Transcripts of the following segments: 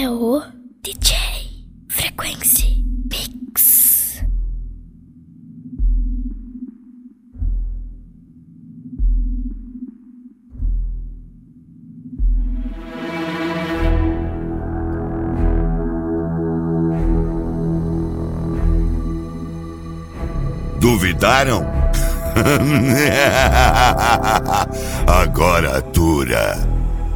é o DJ Frequência Mix. Duvidaram? Agora dura.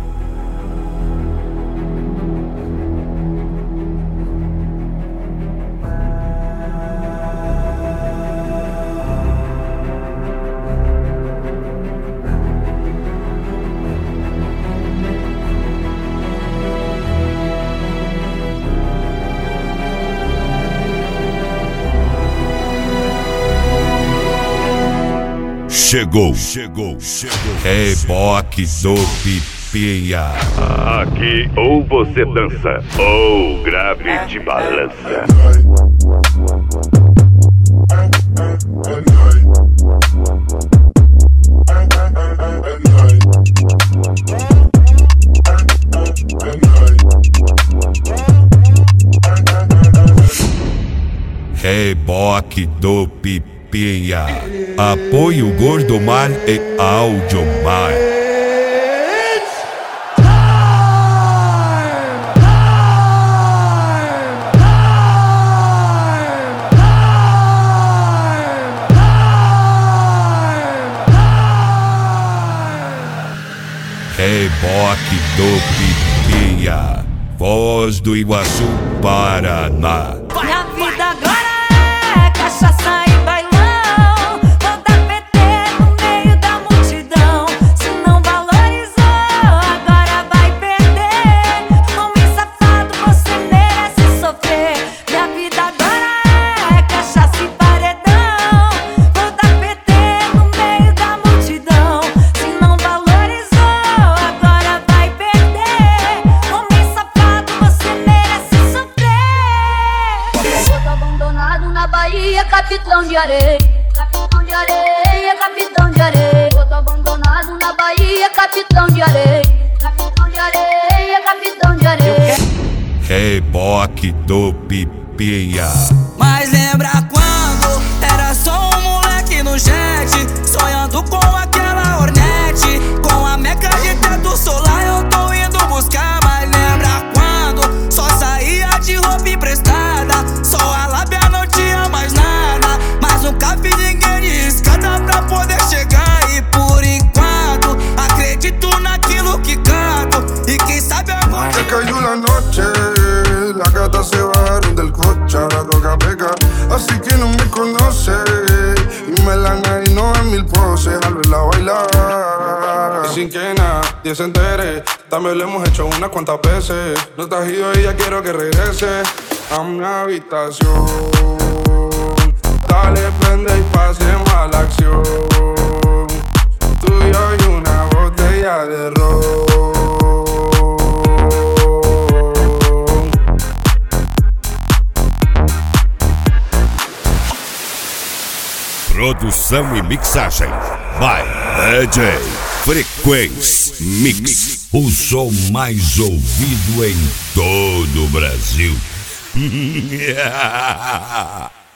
Chegou. Reboque do Pipinha. Aqui ou você dança, ou grave de balança. Reboque do Pipinha. Apoio Gordomar e Audiomar. Reboque do Pipinha. Voz do Iguaçu, Paraná. Minha vida agora é cachaça e bailão. Vou dar PT no meio da multidão. Se não valorizou, agora vai perder. Homem safado, você merece sofrer. Minha vida agora é cachaça e paredão. Vou dar PT no meio da multidão. Se não valorizou, agora vai perder. Homem safado, você merece sofrer. Eu tô abandonado na Bahia, capitão de areia. Capitão de areia, capitão de areia. Eu tô abandonado na Bahia, capitão de areia. Capitão de areia, capitão de areia. Reboque do Pipinha. Mas lembra quando era só um moleque no jet, sonhando com aquela Hornet, com a meca de teto solar eu tô indo buscar. Mas lembra quando só saía de roupa emprestada, só a lábia não tinha mais nada, mas nunca vi ninguém de escada pra poder chegar. E por enquanto acredito naquilo que canto, e quem sabe agora Se cayó la noche, las gatas se bajaron del coche, la droga pega, así que no me conoce. Y me la y no en mil poses al verla bailar. Y sin que nadie se entere, también lo hemos hecho unas cuantas veces. No estás ido y ya quiero que regrese a mi habitación. Dale, prende y pasemos a la acción. Tú y yo y una botella de ron. Produção e mixagem by DJ Frequência Mix. O som mais ouvido em todo o Brasil.